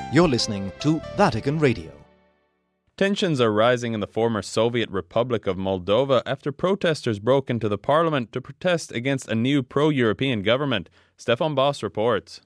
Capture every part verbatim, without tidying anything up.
You're listening to Vatican Radio. Tensions are rising in the former Soviet Republic of Moldova after protesters broke into the parliament to protest against a new pro-European government. Stefan Boss reports.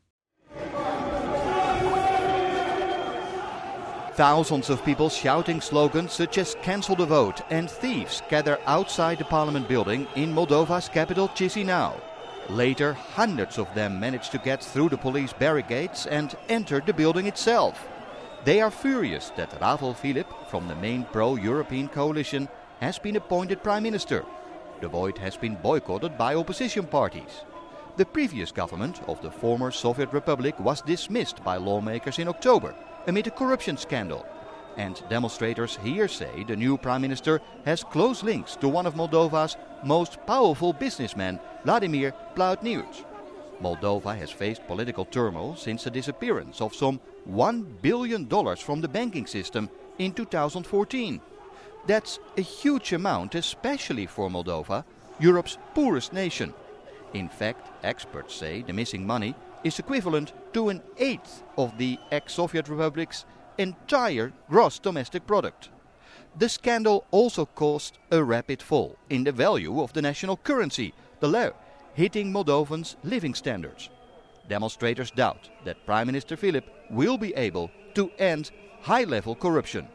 Thousands of people shouting slogans such as "Cancel the vote" and "Thieves" gather outside the parliament building in Moldova's capital Chisinau. Later, hundreds of them managed to get through the police barricades and enter the building itself. They are furious that Rafał Filip from the main pro-European coalition has been appointed prime minister. The vote has been boycotted by opposition parties. The previous government of the former Soviet Republic was dismissed by lawmakers in October amid a corruption scandal. And demonstrators here say the new prime minister has close links to one of Moldova's most powerful businessmen, Vladimir Plahotniuc. Moldova has faced political turmoil since the disappearance of some one billion dollars from the banking system in two thousand fourteen. That's a huge amount, especially for Moldova, Europe's poorest nation. In fact, experts say the missing money is equivalent to an eighth of the ex-Soviet Republic's entire gross domestic product. The scandal also caused a rapid fall in the value of the national currency, the leu, hitting Moldovans' living standards. Demonstrators doubt that Prime Minister Filip will be able to end high-level corruption.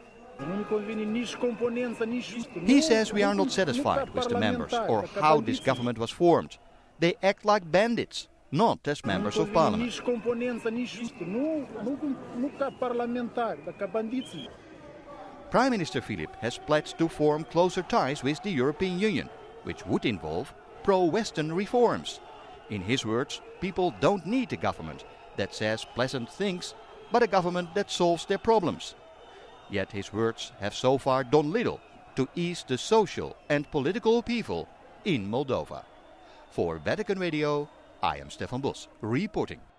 He says we are not satisfied with the members or how this government was formed. They act like bandits, not as members of parliament. Prime Minister Filip has pledged to form closer ties with the European Union, which would involve pro-Western reforms. In his words, people don't need a government that says pleasant things, but a government that solves their problems. Yet his words have so far done little to ease the social and political upheaval in Moldova. For Vatican Radio, I am Stefan Bos, reporting.